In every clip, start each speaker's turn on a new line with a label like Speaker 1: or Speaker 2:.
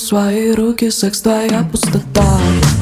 Speaker 1: свои руки, секс твоя пустота.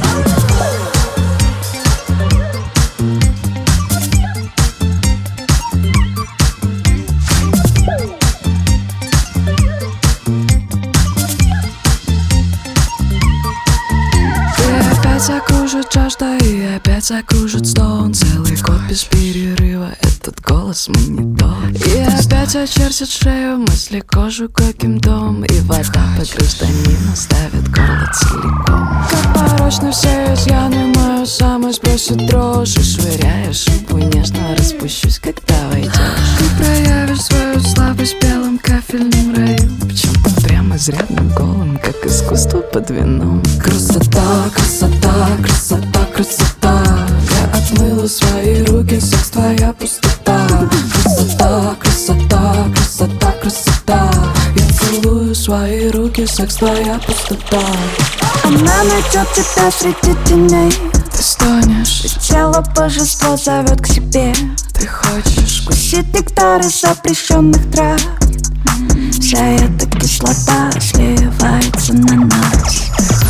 Speaker 1: Опять окружит жажда и опять окружит стон. Целый год без перерыва этот голос монитор. И опять очертит шею мысли кожу каким дом. И вода под гражданин оставит горло целиком. Как порочно все изъяны, мою самую сбросит дрожь. И швыряя шубу нежно распущусь, когда войдешь. Ты проявишь свою слабость в белом кафельном раю. Почему-то прямо изрядно голым, как искусство под вином. Красота, красота, красота, красота. Я отмыла свои руки, секс твоя пустота. Красота, красота, красота, красота. Я целую свои руки, секс твоя пустота.
Speaker 2: Она найдет тебя среди теней.
Speaker 1: Ты стонешь,
Speaker 2: и тело божество зовет к себе.
Speaker 1: ты хочешь
Speaker 2: вкусить нектар из запрещенных трав. Вся эта кислота сливается на нас.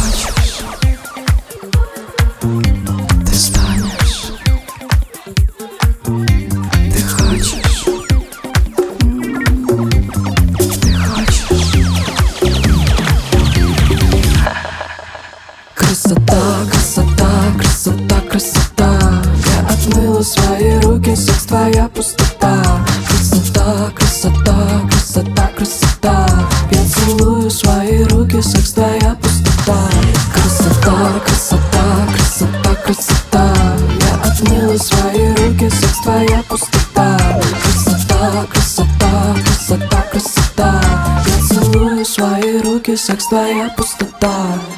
Speaker 1: Ты стонешь, ты хочешь, ты хочешь. Красота, красота, красота, красота. Я отмыла свои руки, секс твоя пустота. Красота, красота, красота, красота. Я целую свои руки, секс твоя пустота. Красота, красота, красота, красота. Я отмыла свои руки, секс твоя пустота. Красота, красота, красота, красота. Я целую свои руки, секс твоя пустота.